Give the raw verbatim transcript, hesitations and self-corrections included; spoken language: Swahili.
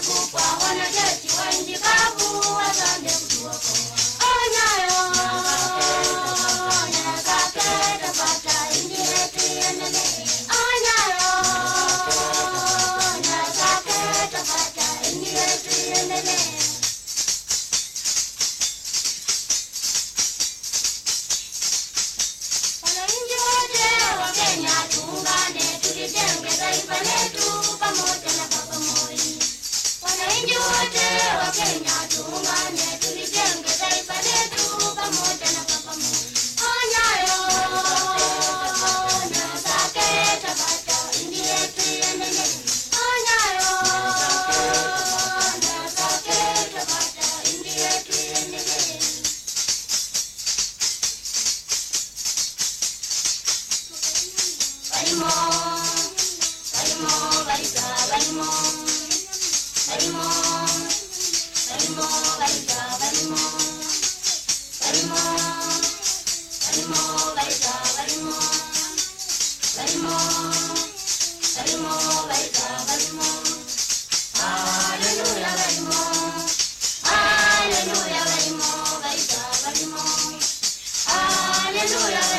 wamekufa wanajeshi wa nchi kavu, asante kutuokoa. Onyayo, nyasake tapata nchi yetu iendelee. Onyayo, nyasake tapata nchi yetu iendelee. Wananchi wote wa Kenya tuungane, tulijenge taifa letu pamoja na baba Moi. Wananchi wote wa Kenya tuungane, tulijenge taifa letu pamoja na baba Moi. Onyayo, nyasake tapata nchi yetu iendelee. Onyayo, nyasake tapata nchi yetu iendelee. Barimo, barimo, barisa, barimo, barimo, barimo, barisa, barimo, barimo, barimo, barisa, barimo, barimo, barimo, barisa, barimo. Hallelujah, barimo, hallelujah, barimo, barisa, barimo, hallelujah.